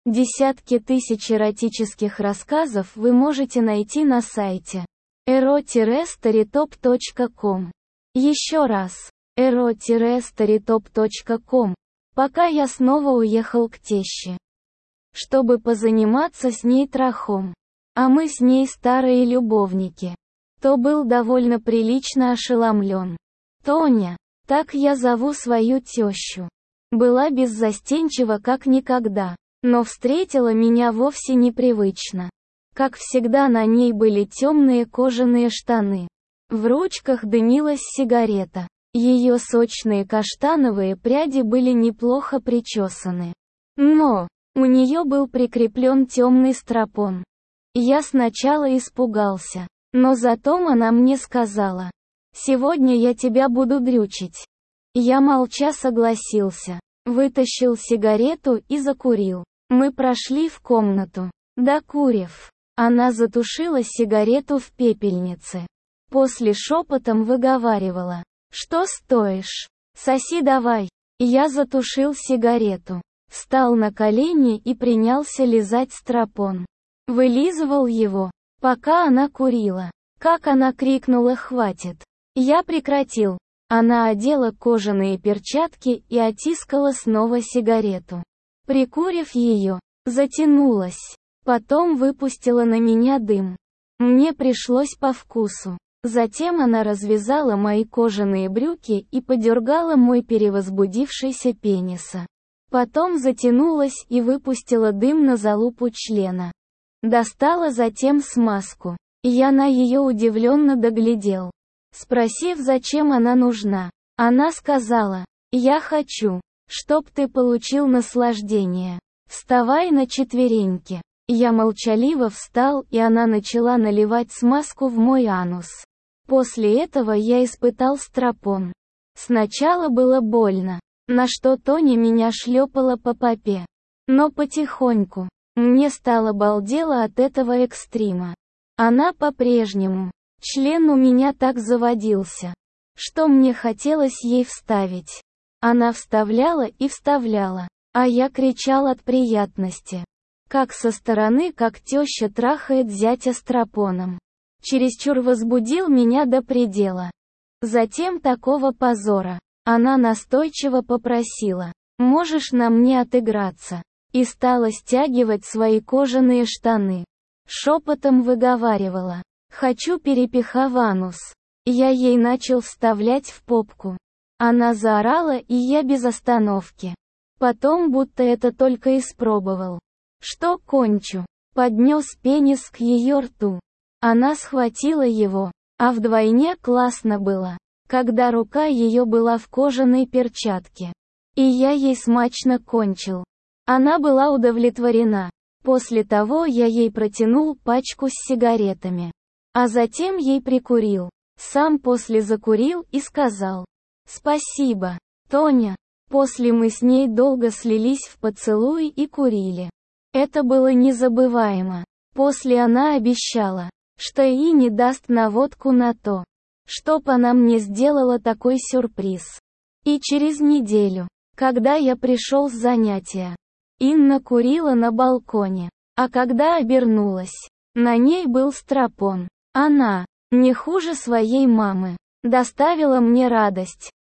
Десятки тысяч эротических рассказов вы можете найти на сайте ero-storytop.com. Еще раз, ero-storytop.com. Пока я снова уехал к теще, чтобы позаниматься с ней трахом. А мы с ней старые любовники. То был довольно прилично ошеломлен. Тоня, так я зову свою тещу, была беззастенчива как никогда, но встретила меня вовсе непривычно. Как всегда, на ней были темные кожаные штаны. В ручках дымилась сигарета. Ее сочные каштановые пряди были неплохо причесаны. Но у нее был прикреплен темный стропон. Я сначала испугался, но затем она мне сказала: «Сегодня я тебя буду дрючить». Я молча согласился, вытащил сигарету и закурил. Мы прошли в комнату. Докурив, она затушила сигарету в пепельнице. После шепотом выговаривала: «Что стоишь? Соси давай». Я затушил сигарету, встал на колени и принялся лизать стропон. Вылизывал его, пока она курила. Как она крикнула: «Хватит!» Я прекратил. Она одела кожаные перчатки и оттискала снова сигарету. Прикурив ее, затянулась. Потом выпустила на меня дым. Мне пришлось по вкусу. Затем она развязала мои кожаные брюки и подергала мой перевозбудившийся пениса. Потом затянулась и выпустила дым на залупу члена. Достала затем смазку. Я на ее удивленно доглядел. Спросив, зачем она нужна, она сказала: «Я хочу, чтоб ты получил наслаждение. Вставай на четвереньки». Я молчаливо встал, и она начала наливать смазку в мой анус. После этого я испытал стропон. Сначала было больно, на что Тоня меня шлепала по попе. Но потихоньку. Мне стало балдело от этого экстрима. Она по-прежнему. Член у меня так заводился, что мне хотелось ей вставить. Она вставляла и вставляла, а я кричал от приятности. Как со стороны, как теща трахает зятя стропоном. Чересчур возбудил меня до предела. Затем такого позора. Она настойчиво попросила: «Можешь на мне отыграться?» И стала стягивать свои кожаные штаны. Шепотом выговаривала: «Хочу перепиха в анус». Я ей начал вставлять в попку. Она заорала, и я без остановки. Потом будто это только испробовал. Что кончу? Поднес пенис к ее рту. Она схватила его, а вдвойне классно было, когда рука ее была в кожаной перчатке. И я ей смачно кончил. Она была удовлетворена. После того я ей протянул пачку с сигаретами. А затем ей прикурил. Сам после закурил и сказал: «Спасибо, Тоня». После мы с ней долго слились в поцелуи и курили. Это было незабываемо. После она обещала, что и не даст наводку на то, чтоб она мне сделала такой сюрприз. И через неделю, когда я пришел с занятия, Инна курила на балконе, а когда обернулась, на ней был стропон. Она, не хуже своей мамы, доставила мне радость.